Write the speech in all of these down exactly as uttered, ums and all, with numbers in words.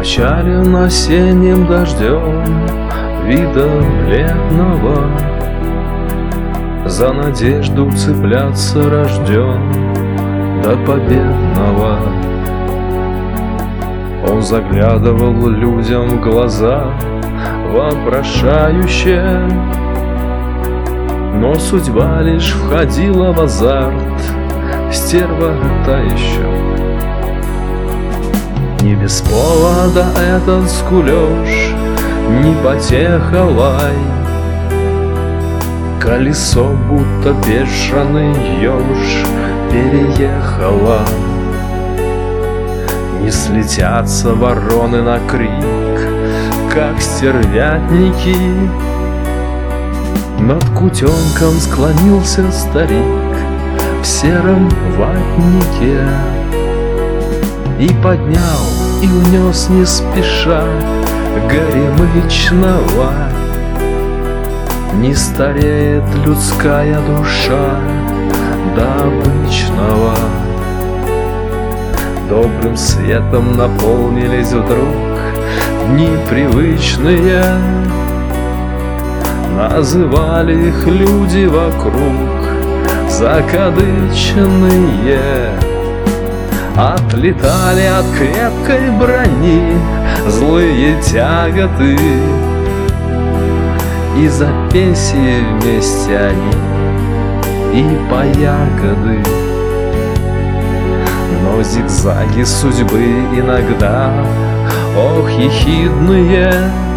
Измочален осенним дождем вида бледного, за надежду цепляться рожден до победного. Он заглядывал людям в глаза вопрошающе, но судьба лишь входила в азарт, стерва та еще. Не без повода этот скулёж, не потеха лай, колесо, будто бешеный еж, переехало. Не слетятся вороны на крик, как стервятники. Над кутенком склонился старик в сером ватнике и поднял, и унес не спеша горемычного. Не стареет людская душа до обычного. Добрым светом наполнились вдруг дни привычные, называли их люди вокруг закадычные. Отлетали от крепкой брони злые тяготы, и за пенсии вместе они, и по ягоды. Но зигзаги судьбы иногда, ох, ехидные,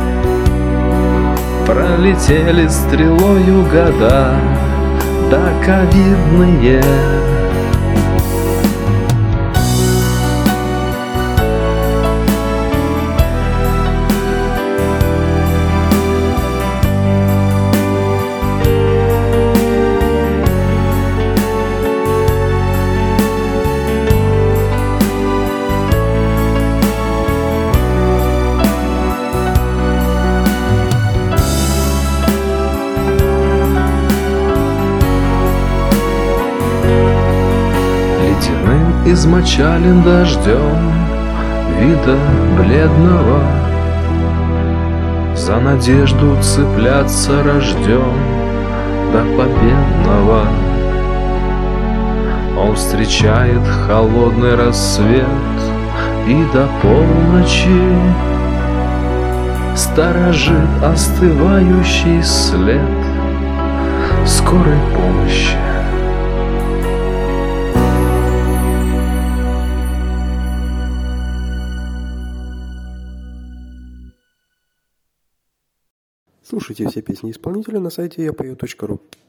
пролетели стрелою года да ковидные. Измочален дождем вида бледного, за надежду цепляться рожден до победного. Он встречает холодный рассвет и до полночи сторожит остывающий след скорой помощи. Слушайте все песни исполнителя на сайте я пою точка ру.